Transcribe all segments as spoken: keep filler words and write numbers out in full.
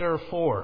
Chapter four.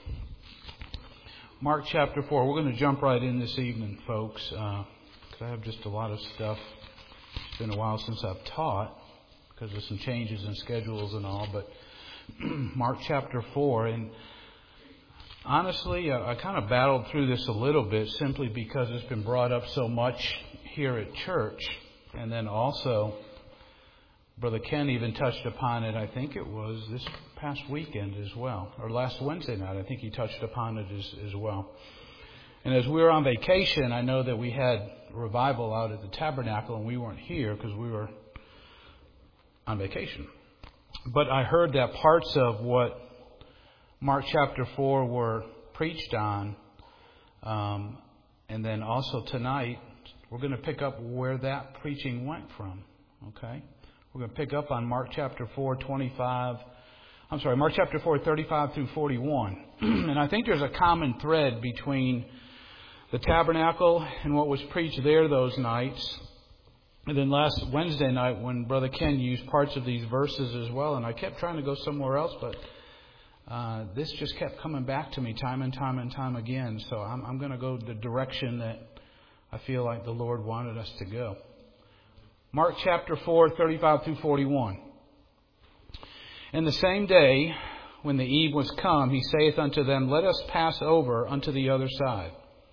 Mark chapter four. We're going to jump right in this evening, folks, because uh, I have just a lot of stuff. It's been a while since I've taught because of some changes in schedules and all, but Mark chapter four. And honestly, I, I kind of battled through this a little bit simply because it's been brought up so much here at church. And then also, Brother Ken even touched upon it, I think it was this past weekend as well, or last Wednesday night. I think he touched upon it as, as well. And as we were on vacation, I know that we had revival out at the tabernacle, and we weren't here because we were on vacation. But I heard that parts of what Mark chapter four were preached on, um, and then also tonight, we're going to pick up where that preaching went from, okay? We're going to pick up on Mark chapter four, twenty-five. I'm sorry, Mark chapter four, thirty-five through forty-one. And I think there's a common thread between the tabernacle and what was preached there those nights. And then last Wednesday night when Brother Ken used parts of these verses as well. And I kept trying to go somewhere else, but uh, this just kept coming back to me time and time and time again. So I'm, I'm going to go the direction that I feel like the Lord wanted us to go. Mark chapter four, thirty-five through forty-one. And the same day, when the eve was come, he saith unto them, Let us pass over unto the other side.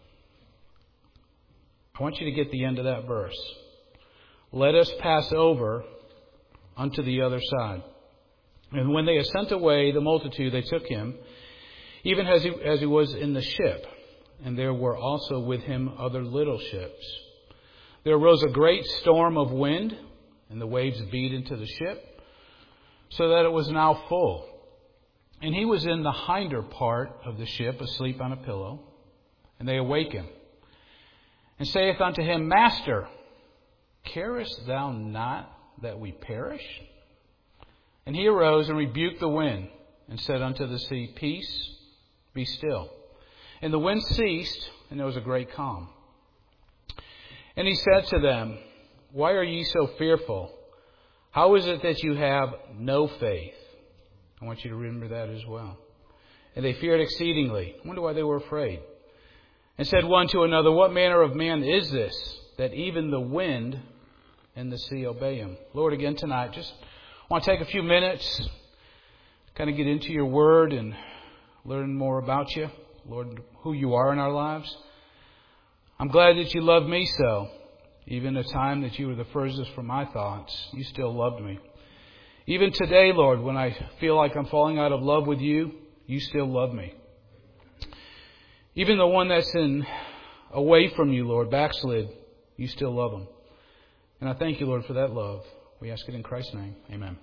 I want you to get the end of that verse. Let us pass over unto the other side. And when they had sent away the multitude, they took him, even as he, as he was in the ship. And there were also with him other little ships. There arose a great storm of wind, and the waves beat into the ship, so that it was now full. And he was in the hinder part of the ship, asleep on a pillow. And they awake him, and saith unto him, Master, carest thou not that we perish? And he arose and rebuked the wind, and said unto the sea, Peace, be still. And the wind ceased, and there was a great calm. And he said to them, Why are ye so fearful? How is it that you have no faith? I want you to remember that as well. And they feared exceedingly. I wonder why they were afraid. And said one to another, What manner of man is this, that even the wind and the sea obey him? Lord, again tonight, just want to take a few minutes, kind of get into your word and learn more about you. Lord, who you are in our lives. I'm glad that you loved me so. Even a time that you were the furthest from my thoughts, you still loved me. Even today, Lord, when I feel like I'm falling out of love with you, you still love me. Even the one that's in away from you, Lord, backslid, you still love him. And I thank you, Lord, for that love. We ask it in Christ's name. Amen.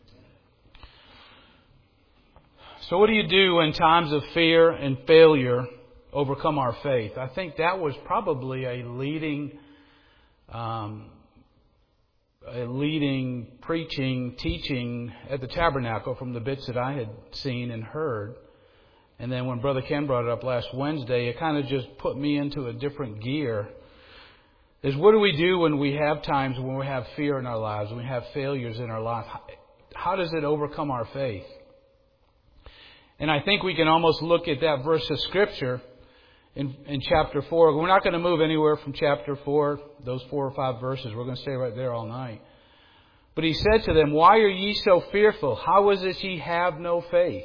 So what do you do when times of fear and failure overcome our faith? I think that was probably a leading, um, a leading preaching, teaching at the tabernacle from the bits that I had seen and heard. And then when Brother Ken brought it up last Wednesday, it kind of just put me into a different gear. Is what do we do when we have times when we have fear in our lives, when we have failures in our life? How does it overcome our faith? And I think we can almost look at that verse of Scripture in, in chapter four. We're not going to move anywhere from chapter four, those four or five verses. We're going to stay right there all night. But he said to them, Why are ye so fearful? How is it ye have no faith?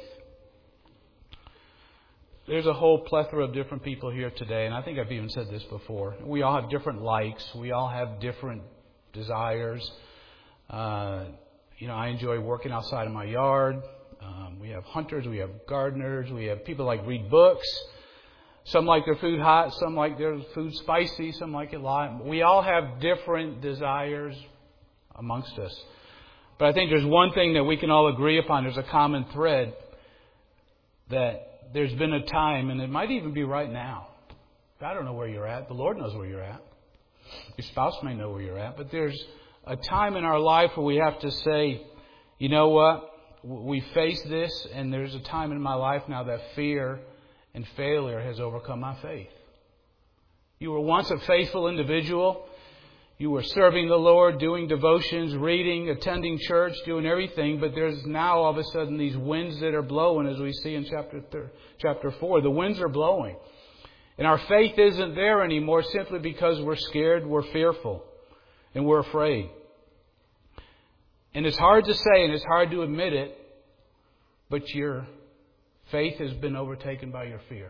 There's a whole plethora of different people here today, and I think I've even said this before. We all have different likes. We all have different desires. Uh, you know, I enjoy working outside of my yard. Um, we have hunters, we have gardeners, we have people like read books. Some like their food hot, some like their food spicy, some like it light. We all have different desires amongst us. But I think there's one thing that we can all agree upon. There's a common thread that there's been a time, and it might even be right now. I don't know where you're at. The Lord knows where you're at. Your spouse may know where you're at. But there's a time in our life where we have to say, you know what? We face this, and there's a time in my life now that fear and failure has overcome my faith. You were once a faithful individual. You were serving the Lord, doing devotions, reading, attending church, doing everything, but there's now all of a sudden these winds that are blowing, as we see in chapter th- chapter four. The winds are blowing. And our faith isn't there anymore simply because we're scared, we're fearful, and we're afraid. And it's hard to say and it's hard to admit it, but your faith has been overtaken by your fear.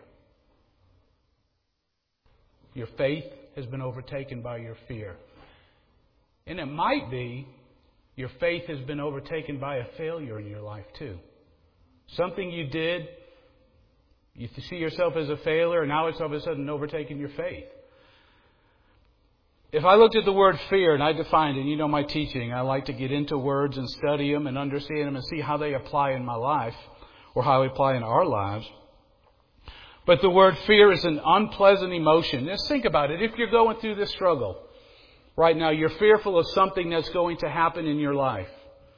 Your faith has been overtaken by your fear. And it might be your faith has been overtaken by a failure in your life too. Something you did, you see yourself as a failure, and now it's all of a sudden overtaken your faith. If I looked at the word fear and I defined it, and you know my teaching, I like to get into words and study them and understand them and see how they apply in my life or how they apply in our lives. But the word fear is an unpleasant emotion. Just think about it. If you're going through this struggle right now, you're fearful of something that's going to happen in your life.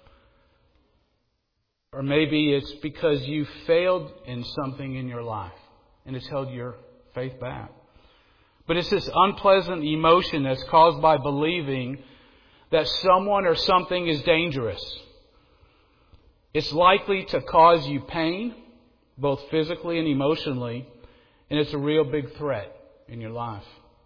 Or maybe it's because you failed in something in your life and it's held your faith back. But it's this unpleasant emotion that's caused by believing that someone or something is dangerous. It's likely to cause you pain, both physically and emotionally, and it's a real big threat in your life.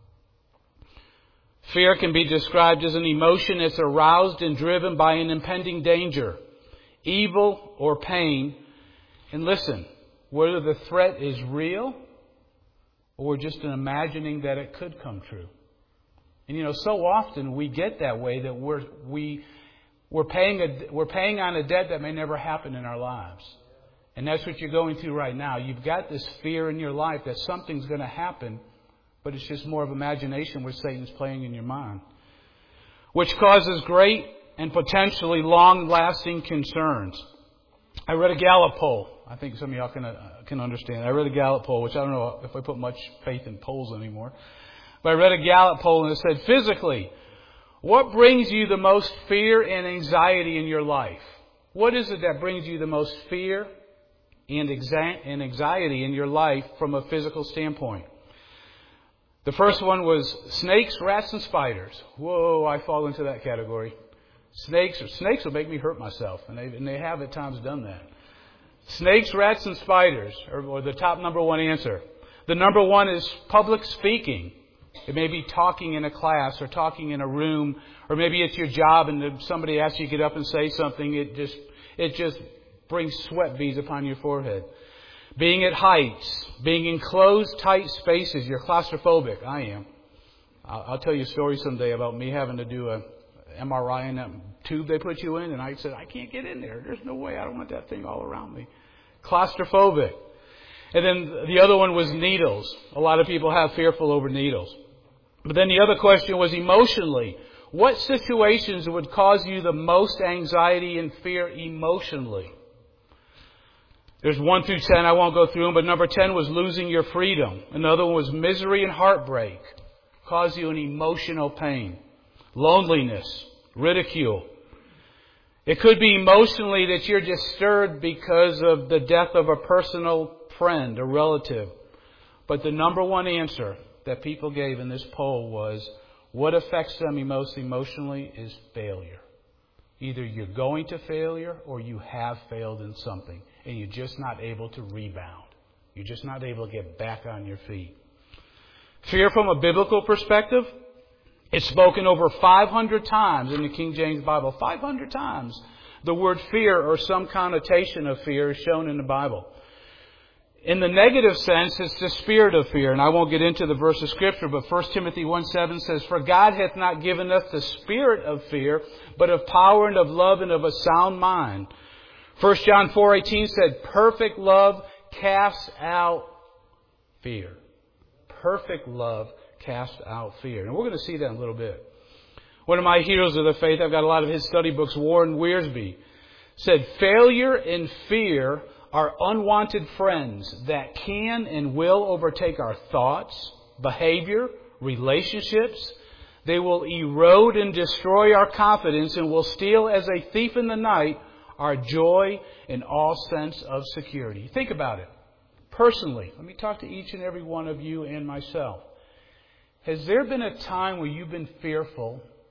Fear can be described as an emotion that's aroused and driven by an impending danger, evil or pain. And listen, whether the threat is real or just an imagining that it could come true. And you know, so often we get that way that we're we we're paying a we're paying on a debt that may never happen in our lives. And that's what you're going through right now. You've got this fear in your life that something's going to happen, but it's just more of imagination where Satan's playing in your mind, which causes great and potentially long-lasting concerns. I read a Gallup poll. I think some of y'all can uh, can understand. I read a Gallup poll, which I don't know if I put much faith in polls anymore. But I read a Gallup poll and it said, physically, what brings you the most fear and anxiety in your life? What is it that brings you the most fear and anxiety in your life from a physical standpoint? The first one was snakes, rats, and spiders. Whoa, I fall into that category. Snakes snakes will make me hurt myself, and they, and they have at times done that. Snakes, rats, and spiders are, are the top number one answer. The number one is public speaking. It may be talking in a class or talking in a room, or maybe it's your job and somebody asks you to get up and say something. It just it just brings sweat beads upon your forehead. Being at heights, being in closed, tight spaces. You're claustrophobic. I am. I'll, I'll tell you a story someday about me having to do a M R I in that tube they put you in, and I said, I can't get in there. There's no way. I don't want that thing all around me. Claustrophobic. And then the other one was needles. A lot of people have fearful over needles. But then the other question was emotionally. What situations would cause you the most anxiety and fear emotionally? There's one through ten. I won't go through them, but number ten was losing your freedom. Another one was misery and heartbreak. Cause you an emotional pain. Loneliness, ridicule. It could be emotionally that you're disturbed because of the death of a personal friend, a relative. But the number one answer that people gave in this poll was what affects them most emotionally is failure. Either you're going to failure or you have failed in something and you're just not able to rebound. You're just not able to get back on your feet. Fear from a biblical perspective, it's spoken over five hundred times in the King James Bible. five hundred times the word fear or some connotation of fear is shown in the Bible. In the negative sense, it's the spirit of fear. And I won't get into the verse of Scripture, but First Timothy one seven says, for God hath not given us the spirit of fear, but of power and of love and of a sound mind. First John four eighteen said, perfect love casts out fear. Perfect love casts out fear. And we're going to see that in a little bit. One of my heroes of the faith, I've got a lot of his study books, Warren Wiersbe, said, failure and fear are unwanted friends that can and will overtake our thoughts, behavior, relationships. They will erode and destroy our confidence and will steal as a thief in the night our joy and all sense of security. Think about it. Personally, let me talk to each and every one of you and myself. Has there been a time where you've been fearful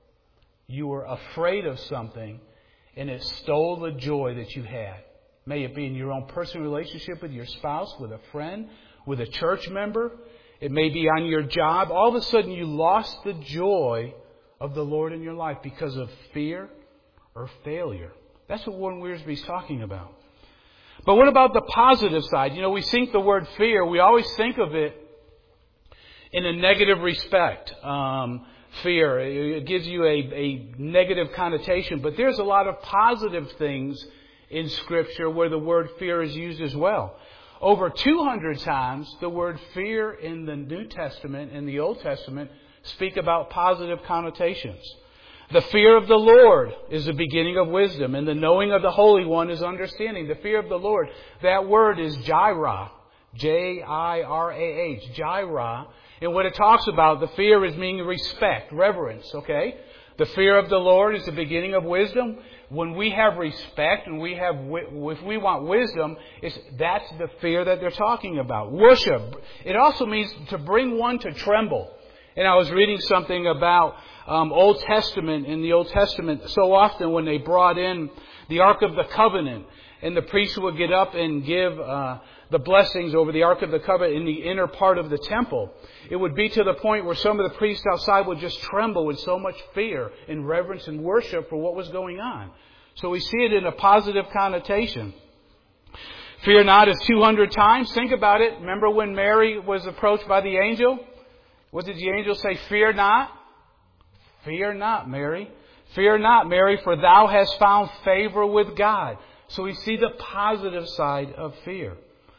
you were afraid of something and it stole the joy that you had. May it be in your own personal relationship with your spouse, with a friend, with a church member. It may be on your job. All of a sudden you lost the joy of the Lord in your life because of fear or failure. That's what Warren Wiersbe is talking about. But what about the positive side? You know, we think the word fear, we always think of it in a negative respect. Um, fear, it gives you a, a negative connotation. But there's a lot of positive things in Scripture where the word fear is used as well. Over two hundred times, the word fear in the New Testament and the Old Testament speak about positive connotations. The fear of the Lord is the beginning of wisdom, and the knowing of the Holy One is understanding. The fear of the Lord, that word is jirah, J I R A H, jirah. And what it talks about, the fear is meaning respect, reverence, okay? The fear of the Lord is the beginning of wisdom. When we have respect and we have, if we want wisdom, it's, that's the fear that they're talking about. Worship. It also means to bring one to tremble. And I was reading something about um, Old Testament. In the Old Testament, so often when they brought in the Ark of the Covenant, and the priest would get up and give uh, the blessings over the Ark of the Covenant in the inner part of the temple, it would be to the point where some of the priests outside would just tremble with so much fear and reverence and worship for what was going on. So we see it in a positive connotation. Fear not is two hundred times. Think about it. Remember when Mary was approached by the angel? What did the angel say? Fear not. Fear not, Mary. Fear not, Mary, for thou hast found favor with God. So we see the positive side of fear.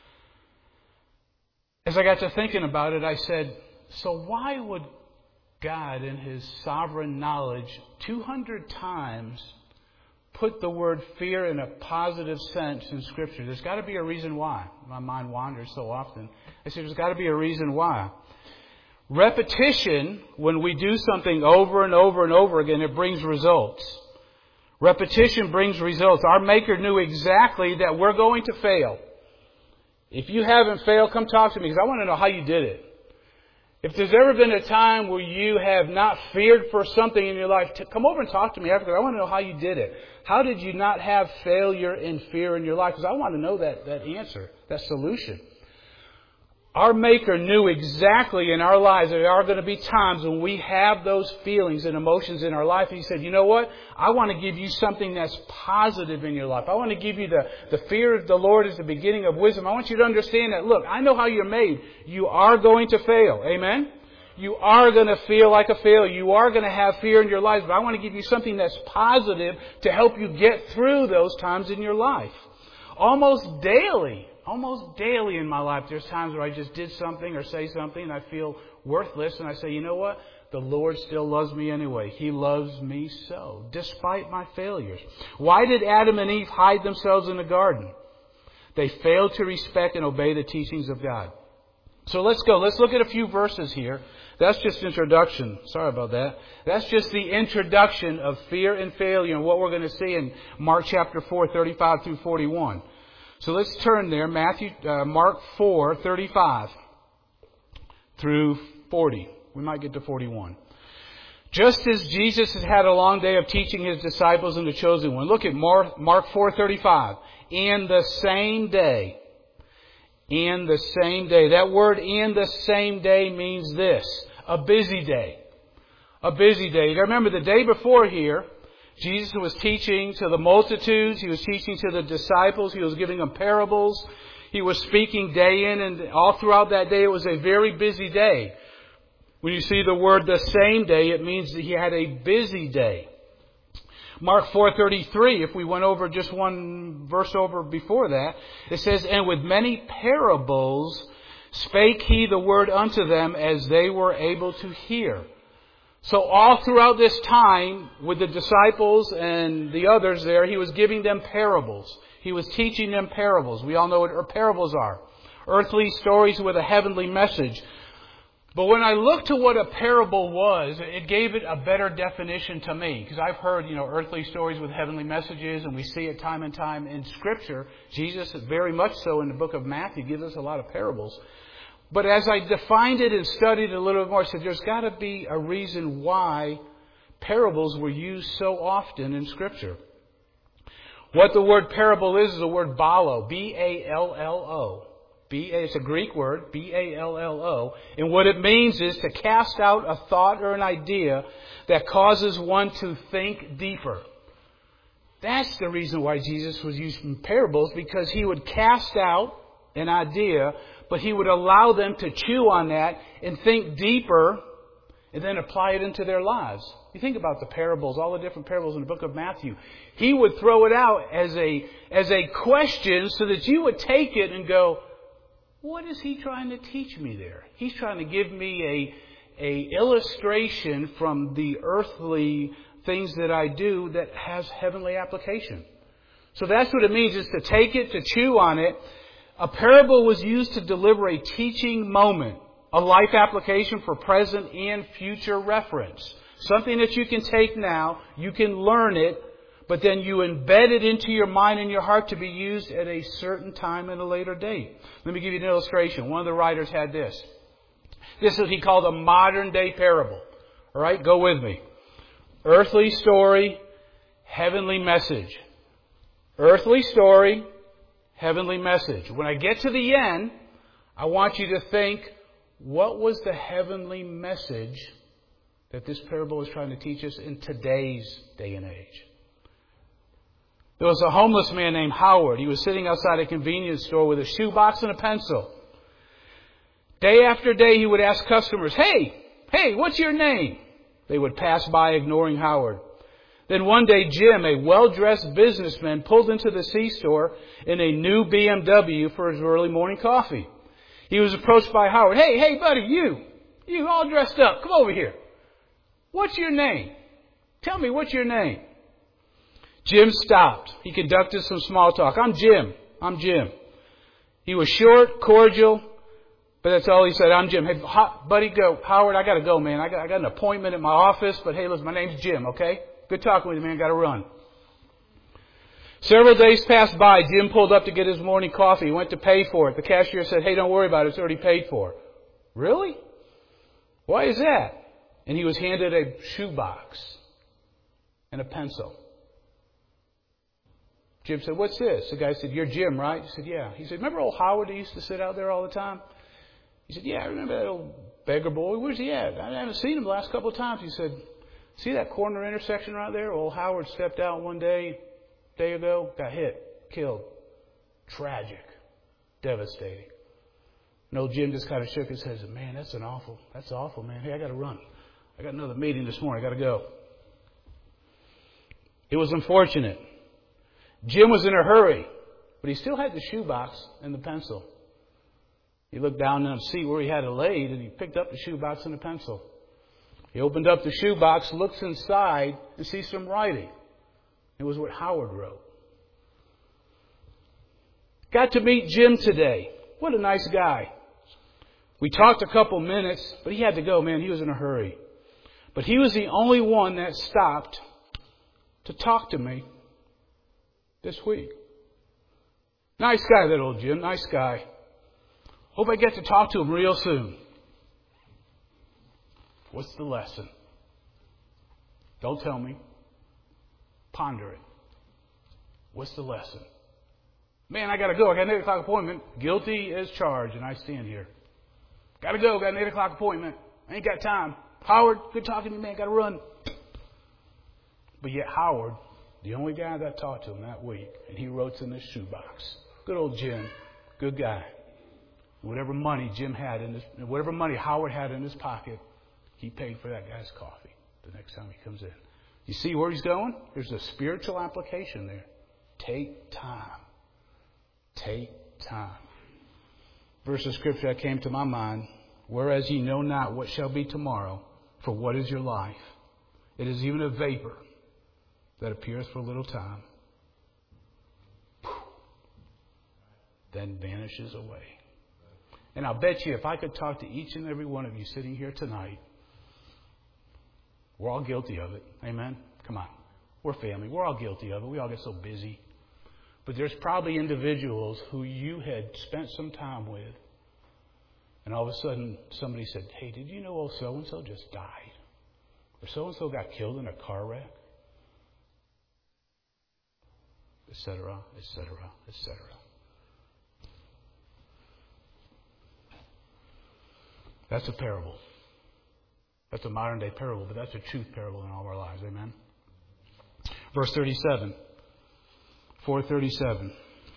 As I got to thinking about it, I said, so why would God in His sovereign knowledge two hundred times put the word fear in a positive sense in Scripture? There's got to be a reason why. My mind wanders so often. I said, there's got to be a reason why. Repetition, when we do something over and over and over again, it brings results. Repetition brings results. Our Maker knew exactly that we're going to fail. If you haven't failed, come talk to me because I want to know how you did it. If there's ever been a time where you have not feared for something in your life, come over and talk to me after. I want to know how you did it. How did you not have failure and fear in your life? Because I want to know that, that answer, that solution. Our Maker knew exactly in our lives that there are going to be times when we have those feelings and emotions in our life. And He said, you know what? I want to give you something that's positive in your life. I want to give you the, the fear of the Lord as the beginning of wisdom. I want you to understand that, look, I know how you're made. You are going to fail. Amen? You are going to feel like a failure. You are going to have fear in your life. But I want to give you something that's positive to help you get through those times in your life. Almost daily. Almost daily in my life, there's times where I just did something or say something and I feel worthless. And I say, you know what? The Lord still loves me anyway. He loves me so, despite my failures. Why did Adam and Eve hide themselves in the garden? They failed to respect and obey the teachings of God. So let's go. Let's look at a few verses here. That's just introduction. Sorry about that. That's just the introduction of fear and failure and what we're going to see in Mark chapter four, thirty-five through forty-one. So let's turn there, Matthew, uh, Mark four, thirty-five through forty. We might get to forty-one. Just as Jesus has had a long day of teaching His disciples and the chosen one. Look at Mark, Mark four, thirty-five. In the same day. In the same day. That word in the same day means this. A busy day. A busy day. Remember the day before here, Jesus was teaching to the multitudes. He was teaching to the disciples. He was giving them parables. He was speaking day in and all throughout that day. It was a very busy day. When you see the word the same day, it means that He had a busy day. Mark four thirty-three, if we went over just one verse over before that, it says, and with many parables spake He the word unto them as they were able to hear. So all throughout this time with the disciples and the others there, He was giving them parables. He was teaching them parables. We all know what parables are. Earthly stories with a heavenly message. But when I looked to what a parable was, it gave it a better definition to me. Because I've heard, you know, earthly stories with heavenly messages, and we see it time and time in Scripture. Jesus, very much so in the book of Matthew, gives us a lot of parables. But as I defined it and studied it a little bit more, I said there's got to be a reason why parables were used so often in Scripture. What the word parable is is the word ballo, B A L L O. B A, it's a Greek word, B A L L O. And what it means is to cast out a thought or an idea that causes one to think deeper. That's the reason why Jesus was using parables, because he would cast out an idea, but he would allow them to chew on that and think deeper and then apply it into their lives. You think about the parables, all the different parables in the book of Matthew. He would throw it out as a, as a question so that you would take it and go, what is he trying to teach me there? He's trying to give me a, a illustration from the earthly things that I do that has heavenly application. So that's what it means, is to take it, to chew on it. A parable was used to deliver a teaching moment, a life application for present and future reference. Something that you can take now, you can learn it, but then you embed it into your mind and your heart to be used at a certain time at a later date. Let me give you an illustration. One of the writers had this. This is what he called a modern day parable. All right, go with me. Earthly story, heavenly message. Earthly story, heavenly message. When I get to the end, I want you to think, what was the heavenly message that this parable is trying to teach us in today's day and age? There was a homeless man named Howard. He was sitting outside a convenience store with a shoebox and a pencil. Day after day, he would ask customers, hey, hey, what's your name? They would pass by, ignoring Howard. Then one day, Jim, a well-dressed businessman, pulled into the C-store in a new B M W for his early morning coffee. He was approached by Howard. Hey, hey, buddy, you, you all dressed up. Come over here. What's your name? Tell me, what's your name? Jim stopped. He conducted some small talk. I'm Jim. I'm Jim. He was short, cordial, but that's all he said. I'm Jim. Hey, buddy, go. Howard, I got to go, man. I got, I got an appointment at my office, but hey, listen, my name's Jim, okay? Good talking with you, man. Got to run. Several days passed by. Jim pulled up to get his morning coffee. He went to pay for it. The cashier said, hey, don't worry about it. It's already paid for. Really? Why is that? And he was handed a shoebox and a pencil. Jim said, what's this? The guy said, you're Jim, right? He said, yeah. He said, remember old Howard that used to sit out there all the time? He said, yeah, I remember that old beggar boy. Where's he at? I haven't seen him the last couple of times. He said, see that corner intersection right there? Old Howard stepped out one day, day ago, got hit, killed. Tragic. Devastating. And old Jim just kind of shook his head and said, man, that's an awful, that's awful, man. Hey, I got to run. I got another meeting this morning. I got to go. It was unfortunate. Jim was in a hurry, but he still had the shoebox and the pencil. He looked down to see where he had it laid, and he picked up the shoebox and the pencil. He opened up the shoebox, looks inside, and sees some writing. It was what Howard wrote. Got to meet Jim today. What a nice guy. We talked a couple minutes, but he had to go, man. He was in a hurry. But he was the only one that stopped to talk to me this week. Nice guy, that old Jim. Nice guy. Hope I get to talk to him real soon. What's the lesson? Don't tell me. Ponder it. What's the lesson? Man, I got to go. I got an eight o'clock appointment. Guilty as charged, and I stand here. Got to go. Got an eight o'clock appointment. I ain't got time. Howard, good talking to you, man. Got to run. But yet Howard, the only guy that talked to him that week, and he wrote in his shoebox. Good old Jim. Good guy. Whatever money Jim had in his, whatever money Howard had in his pocket, he paid for that guy's coffee the next time he comes in. You see where he's going? There's a spiritual application there. Take time. Take time. Verse of scripture that came to my mind. Whereas ye know not what shall be tomorrow, for what is your life? It is even a vapor that appears for a little time, then vanishes away. And I'll bet you if I could talk to each and every one of you sitting here tonight, we're all guilty of it. Amen? Come on. We're family. We're all guilty of it. We all get so busy. But there's probably individuals who you had spent some time with, and all of a sudden somebody said, hey, did you know old so-and-so just died? Or so-and-so got killed in a car wreck. Etc., et cetera, et cetera. That's a parable. That's a modern day parable, but that's a truth parable in all of our lives. Amen? Verse thirty-seven. four thirty-seven.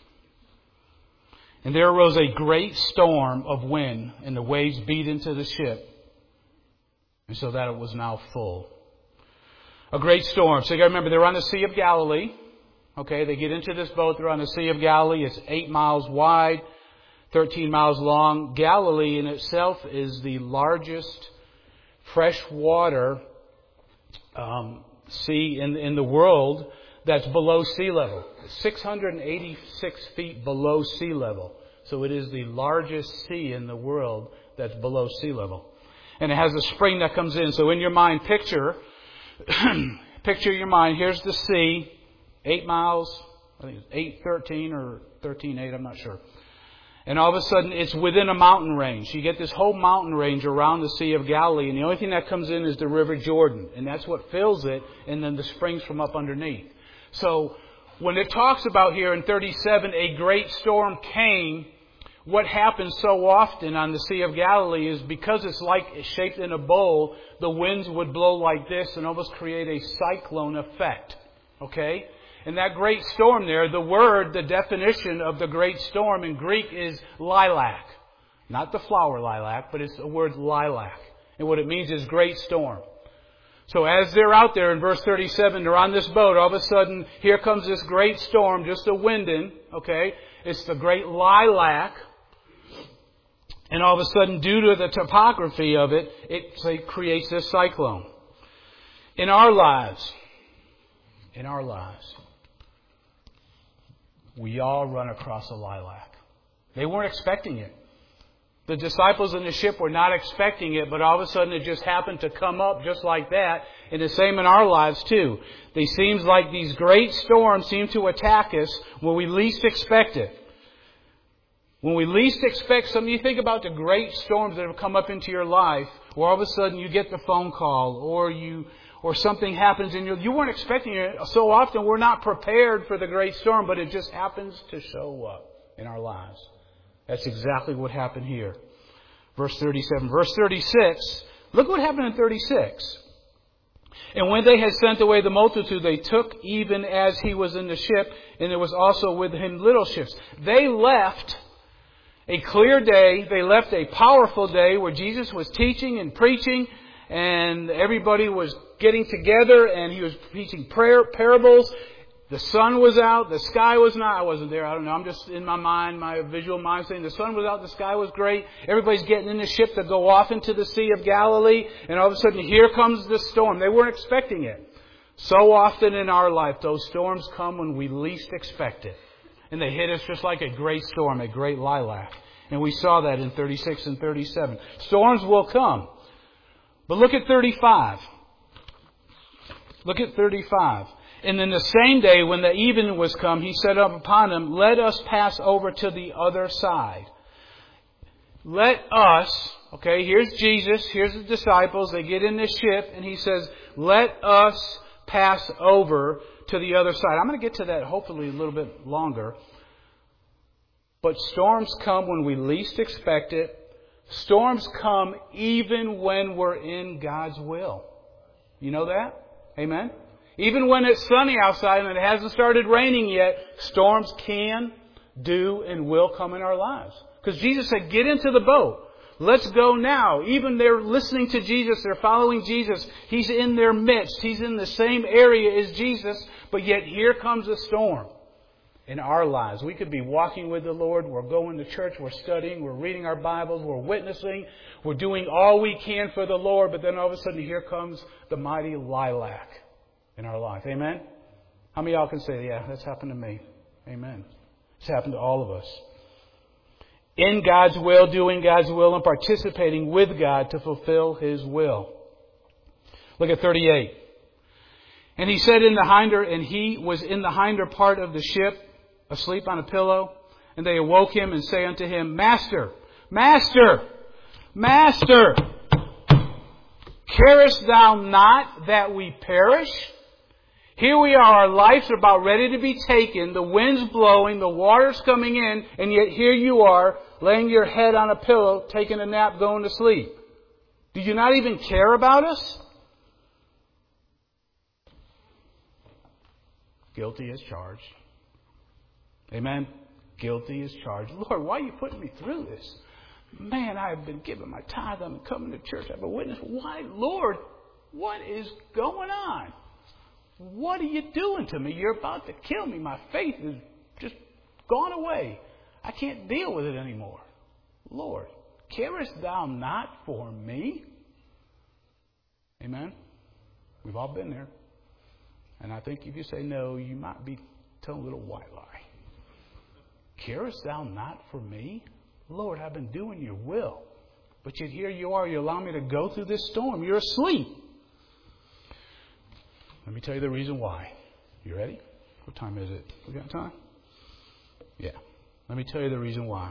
And there arose a great storm of wind, and the waves beat into the ship, and so that it was now full. A great storm. So you got to remember, they're on the Sea of Galilee. Okay, they get into this boat. They're on the Sea of Galilee. It's eight miles wide, thirteen miles long. Galilee in itself is the largest freshwater um, sea in, in the world that's below sea level. six hundred eighty-six feet below sea level. So it is the largest sea in the world that's below sea level. And it has a spring that comes in. So in your mind, picture, picture your mind. Here's the sea, eight miles, I think it's eight thirteen or thirteen eight, I'm not sure. And all of a sudden, it's within a mountain range. You get this whole mountain range around the Sea of Galilee, and the only thing that comes in is the River Jordan. And that's what fills it, and then the springs from up underneath. So when it talks about here in thirty-seven, a great storm came, what happens so often on the Sea of Galilee is because it's like it's shaped in a bowl, the winds would blow like this and almost create a cyclone effect. Okay? And that great storm there, the word, the definition of the great storm in Greek is lilac. Not the flower lilac, but it's the word lilac. And what it means is great storm. So as they're out there in verse thirty-seven, they're on this boat. All of a sudden, here comes this great storm, just a winding. Okay? It's the great lilac. And all of a sudden, due to the topography of it, it creates this cyclone. In our lives, in our lives, we all run across a lilac. They weren't expecting it. The disciples in the ship were not expecting it, but all of a sudden it just happened to come up just like that. And the same in our lives too. It seems like these great storms seem to attack us when we least expect it. When we least expect something, you think about the great storms that have come up into your life, where all of a sudden you get the phone call, or you, or something happens and you you weren't expecting it. So often we're not prepared for the great storm, but it just happens to show up in our lives. That's exactly what happened here. Verse thirty-seven. Verse thirty-six. Look what happened in thirty-six. And when they had sent away the multitude, they took even as he was in the ship, and there was also with him little ships. They left a clear day. They left a powerful day where Jesus was teaching and preaching, and everybody was getting together, and he was teaching prayer parables. The sun was out. The sky was not. I wasn't there. I don't know. I'm just in my mind, my visual mind saying the sun was out. The sky was great. Everybody's getting in the ship to go off into the Sea of Galilee. And all of a sudden, here comes the storm. They weren't expecting it. So often in our life, those storms come when we least expect it. And they hit us just like a great storm, a great lilac. And we saw that in thirty-six and thirty-seven. Storms will come. But look at thirty-five. Look at thirty-five. And then the same day when the even was come, he said up upon them, let us pass over to the other side. Let us, okay, here's Jesus, here's the disciples, they get in the ship, and he says, let us pass over to the other side. I'm going to get to that hopefully a little bit longer. But storms come when we least expect it. Storms come even when we're in God's will. You know that? Amen? Even when it's sunny outside and it hasn't started raining yet, storms can, do, and will come in our lives. Because Jesus said, get into the boat. Let's go now. Even they're listening to Jesus. They're following Jesus. He's in their midst. He's in the same area as Jesus. But yet here comes a storm in our lives. We could be walking with the Lord. We're going to church. We're studying. We're reading our Bibles. We're witnessing. We're doing all we can for the Lord. But then all of a sudden here comes the mighty lilac in our life. Amen? How many of y'all can say, yeah, that's happened to me? Amen. It's happened to all of us. In God's will, doing God's will, and participating with God to fulfill His will. Look at thirty-eight. And he said in the hinder, and he was in the hinder part of the ship, asleep on a pillow. And they awoke him and say unto him, Master, Master, Master, Carest thou not that we perish? Here we are, our lives are about ready to be taken, the wind's blowing, the water's coming in, and yet here you are, laying your head on a pillow, taking a nap, going to sleep. Do you not even care about us? Guilty as charged. Amen? Guilty as charged. Lord, why are you putting me through this? Man, I have been giving my tithe. I've been coming to church. I've been witness. Why, Lord, what is going on? What are you doing to me? You're about to kill me. My faith is just gone away. I can't deal with it anymore. Lord, carest thou not for me? Amen? We've all been there. And I think if you say no, you might be telling a little white lie. Carest thou not for me? Lord, I've been doing your will. But yet here you are. You allow me to go through this storm. You're asleep. Let me tell you the reason why. You ready? What time is it? We got time? Yeah. Let me tell you the reason why.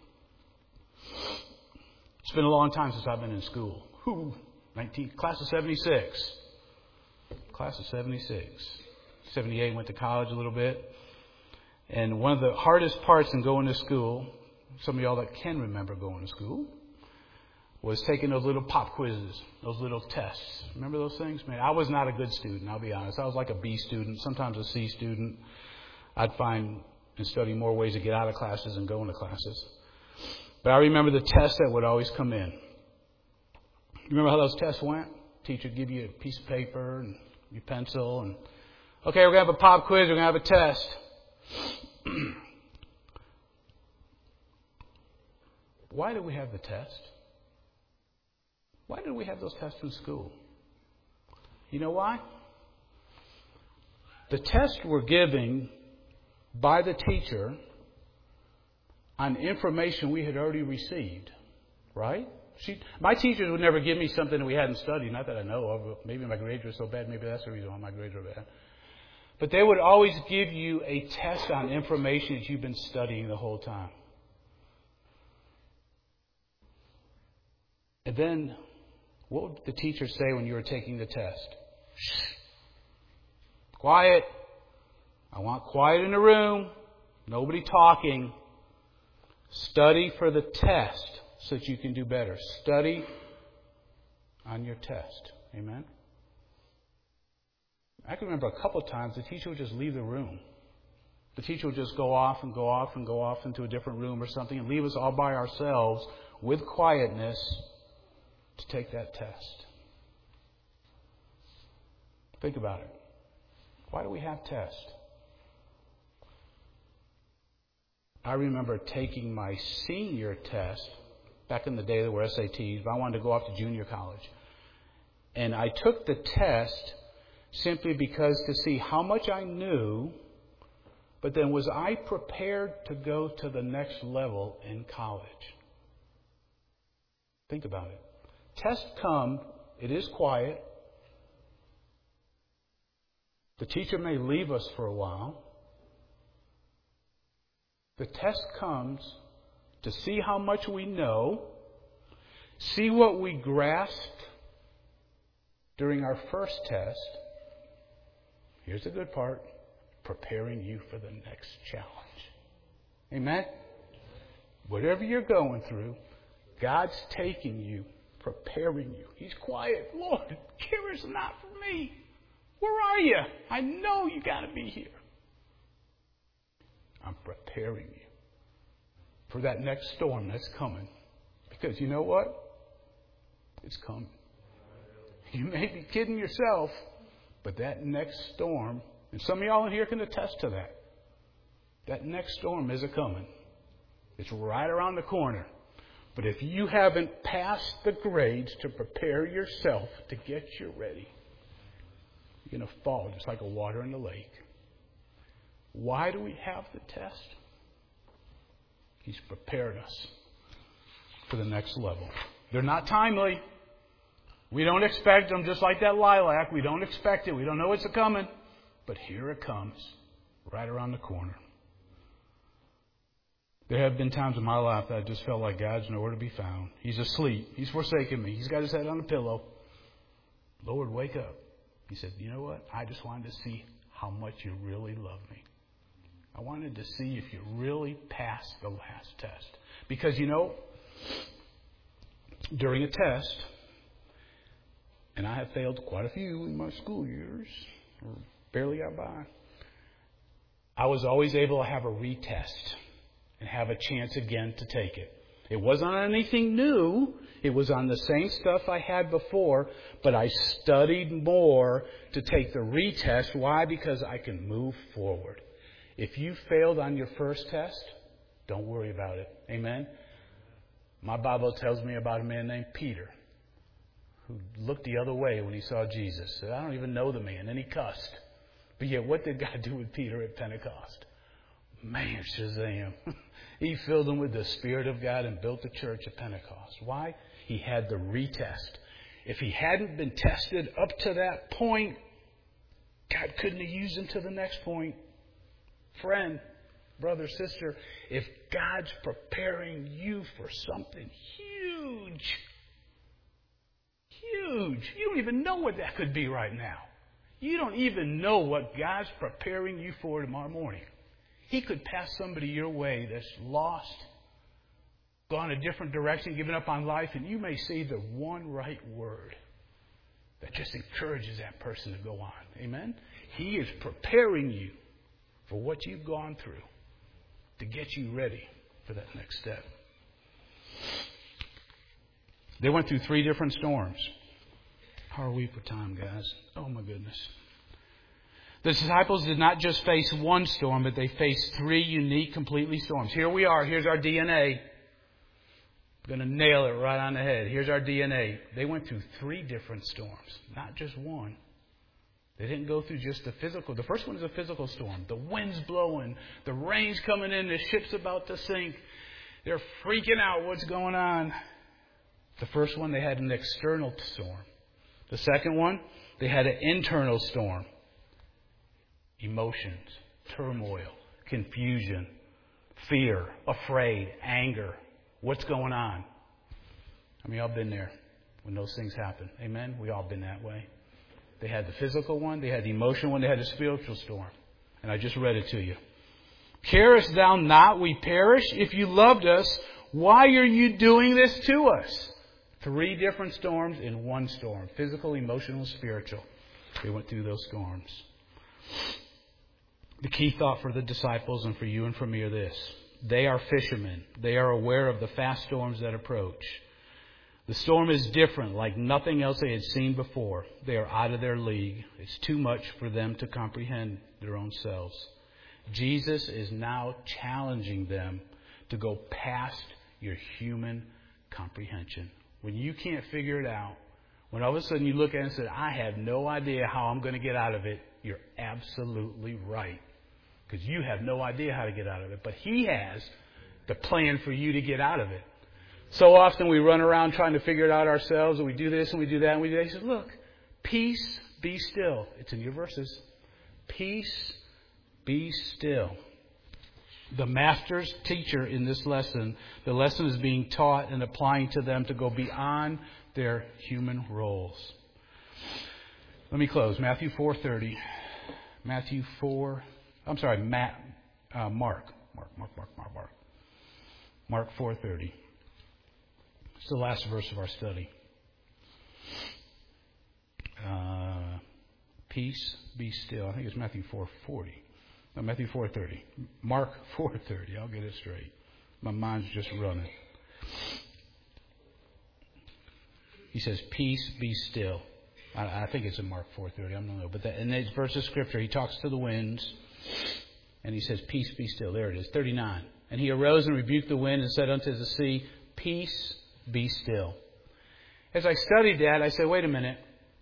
It's been a long time since I've been in school. Whew. nineteen, class of seventy-six. Class of seventy-six. seventy-eight, went to college a little bit. And one of the hardest parts in going to school, some of y'all that can remember going to school, was taking those little pop quizzes, those little tests. Remember those things? Man, I was not a good student, I'll be honest. I was like a B student, sometimes a C student. I'd find and study more ways to get out of classes and go into classes. But I remember the tests that would always come in. You remember how those tests went? Teacher would give you a piece of paper and your pencil. And okay, we're going to have a pop quiz. We're going to have a test. Why do we have the test? Why did we have those tests in school? You know why? The tests were given by the teacher on information we had already received. Right? She, my teachers would never give me something that we hadn't studied. Not that I know of. Maybe my grades were so bad. Maybe that's the reason why my grades were bad. But they would always give you a test on information that you've been studying the whole time. And then, what would the teacher say when you were taking the test? Shh. Quiet. I want quiet in the room. Nobody talking. Study for the test so that you can do better. Study on your test. Amen? I can remember a couple of times the teacher would just leave the room. The teacher would just go off and go off and go off into a different room or something and leave us all by ourselves with quietness to take that test. Think about it. Why do we have tests? I remember taking my senior test back in the day. There were S A Ts, but I wanted to go off to junior college. And I took the test simply because to see how much I knew, but then was I prepared to go to the next level in college? Think about it. Tests come, it is quiet. The teacher may leave us for a while. The test comes to see how much we know, see what we grasped during our first test. Here's the good part, preparing you for the next challenge. Amen? Whatever you're going through, God's taking you, preparing you. He's quiet. Lord, care is not for me. Where are you? I know you got to be here. I'm preparing you for that next storm that's coming. Because you know what? It's coming. You may be kidding yourself, but that next storm, and some of y'all in here can attest to that. That next storm is a coming. It's right around the corner. But if you haven't passed the grades to prepare yourself to get you ready, you're going to fall just like a water in the lake. Why do we have the test? He's prepared us for the next level. They're not timely. We don't expect them, just like that lilac. We don't expect it. We don't know it's coming. But here it comes, right around the corner. There have been times in my life that I just felt like God's nowhere to be found. He's asleep. He's forsaken me. He's got his head on a pillow. Lord, wake up. He said, you know what? I just wanted to see how much you really love me. I wanted to see if you really passed the last test. Because, you know, during a test, and I have failed quite a few in my school years, or barely got by, I was always able to have a retest and have a chance again to take it. It wasn't on anything new. It was on the same stuff I had before, but I studied more to take the retest. Why? Because I can move forward. If you failed on your first test, don't worry about it. Amen? My Bible tells me about a man named Peter who looked the other way when he saw Jesus. Said, I don't even know the man. And he cussed. But yet, what did God do with Peter at Pentecost? Man, Shazam. He filled him with the Spirit of God and built the church at Pentecost. Why? He had the retest. If he hadn't been tested up to that point, God couldn't have used him to the next point. Friend, brother, sister, if God's preparing you for something huge, huge, you don't even know what that could be right now. You don't even know what God's preparing you for tomorrow morning. He could pass somebody your way that's lost, gone a different direction, given up on life, and you may say the one right word that just encourages that person to go on. Amen? He is preparing you for what you've gone through to get you ready for that next step. They went through three different storms. How are we for time, guys? Oh, my goodness. The disciples did not just face one storm, but they faced three unique, completely storms. Here we are. Here's our D N A. I'm going to nail it right on the head. Here's our D N A. They went through three different storms, not just one. They didn't go through just the physical. The first one is a physical storm. The wind's blowing. The rain's coming in. The ship's about to sink. They're freaking out. What's going on? The first one, they had an external storm. The second one, they had an internal storm. Emotions, turmoil, confusion, fear, afraid, anger. What's going on? I mean, I've been there when those things happen. Amen? We all been that way. They had the physical one, they had the emotional one, they had the spiritual storm. And I just read it to you. Carest thou not we perish? If you loved us, why are you doing this to us? Three different storms in one storm. Physical, emotional, spiritual. They went through those storms. The key thought for the disciples and for you and for me are this. They are fishermen. They are aware of the fast storms that approach. The storm is different, like nothing else they had seen before. They are out of their league. It's too much for them to comprehend their own selves. Jesus is now challenging them to go past your human comprehension. When you can't figure it out, when all of a sudden you look at it and say, I have no idea how I'm going to get out of it, you're absolutely right. Because you have no idea how to get out of it. But He has the plan for you to get out of it. So often we run around trying to figure it out ourselves, and we do this and we do that and we do that. He says, look, peace, be still. It's in your verses. Peace, be still. The master's teacher in this lesson, the lesson is being taught and applying to them to go beyond their human roles. Let me close. Matthew four thirty. Matthew four. I'm sorry, Matt, uh, Mark. Mark, Mark, Mark, Mark, Mark. Mark four thirty. It's the last verse of our study. Uh, peace, be still. I think it's Matthew four forty. No, Matthew four thirty. Mark four thirty. I'll get it straight. My mind's just running. He says, peace, be still. I, I think it's in Mark four thirty. I don't know. But that, in this verse of Scripture, he talks to the winds. And he says, peace, be still. There it is, thirty-nine. And he arose and rebuked the wind and said unto the sea, peace, be still. As I studied that, I said, wait a minute.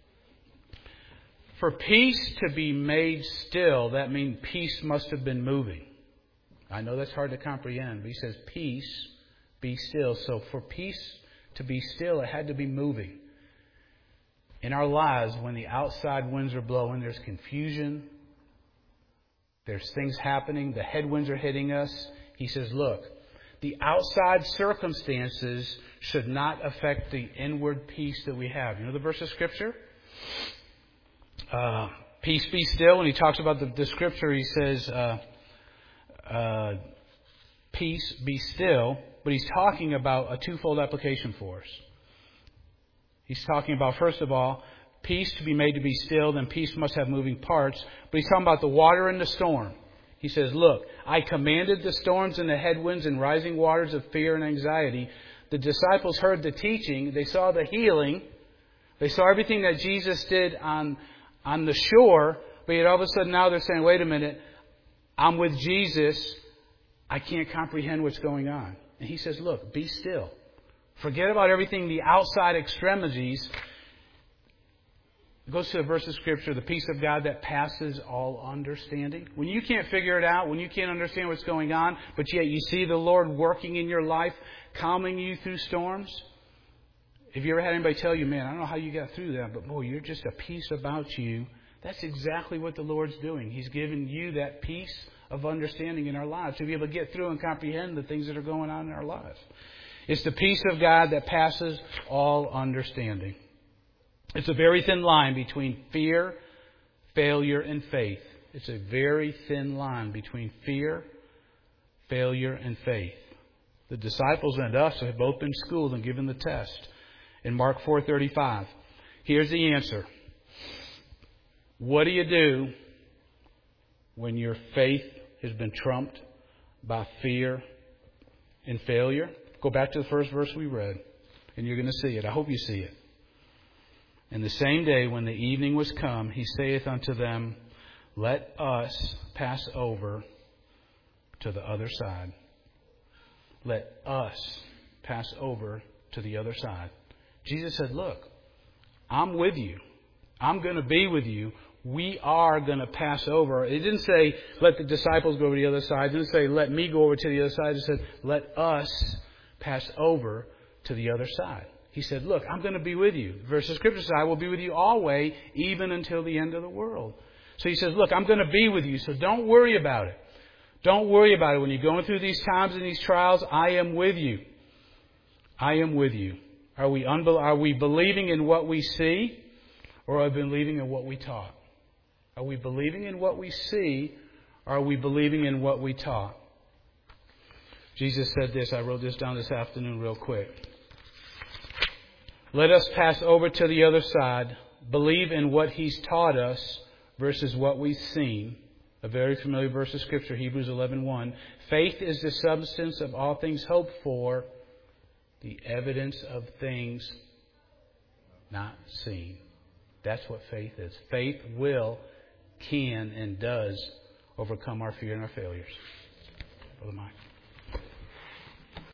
For peace to be made still, that means peace must have been moving. I know that's hard to comprehend, but he says, peace, be still. So for peace to be still, it had to be moving. In our lives, when the outside winds are blowing, there's confusion. There's things happening. The headwinds are hitting us. He says, look, the outside circumstances should not affect the inward peace that we have. You know the verse of Scripture? Uh, peace be still. When he talks about the, the scripture, he says, uh, uh, peace be still. But he's talking about a twofold application for us. He's talking about, first of all, peace to be made to be still, then peace must have moving parts. But he's talking about the water in the storm. He says, look, I commanded the storms and the headwinds and rising waters of fear and anxiety. The disciples heard the teaching. They saw the healing. They saw everything that Jesus did on, on the shore. But yet all of a sudden now they're saying, wait a minute, I'm with Jesus. I can't comprehend what's going on. And he says, look, be still. Forget about everything, the outside extremities. It goes to a verse of Scripture, the peace of God that passes all understanding. When you can't figure it out, when you can't understand what's going on, but yet you see the Lord working in your life, calming you through storms. Have you ever had anybody tell you, man, I don't know how you got through that, but boy, you're just a peace about you. That's exactly what the Lord's doing. He's giving you that peace of understanding in our lives to be able to get through and comprehend the things that are going on in our lives. It's the peace of God that passes all understanding. It's a very thin line between fear, failure, and faith. It's a very thin line between fear, failure, and faith. The disciples and us have both been schooled and given the test. In Mark four thirty-five, here's the answer. What do you do when your faith has been trumped by fear and failure? Go back to the first verse we read, and you're going to see it. I hope you see it. And the same day when the evening was come, he saith unto them, let us pass over to the other side. Let us pass over to the other side. Jesus said, look, I'm with you. I'm going to be with you. We are going to pass over. It didn't say, let the disciples go over to the other side. It didn't say, let me go over to the other side. It said, let us pass over to the other side. He said, look, I'm going to be with you. Verse of Scripture says, I will be with you always, even until the end of the world. So he says, look, I'm going to be with you, so don't worry about it. Don't worry about it. When you're going through these times and these trials, I am with you. I am with you. Are we, unbel- are we believing in what we see, or are we believing in what we taught? Are we believing in what we see, or are we believing in what we taught? Jesus said this. I wrote this down this afternoon real quick. Let us pass over to the other side, believe in what He's taught us versus what we've seen. A very familiar verse of Scripture, Hebrews eleven one. Faith is the substance of all things hoped for, the evidence of things not seen. That's what faith is. Faith will, can, and does overcome our fear and our failures. Brother Mike.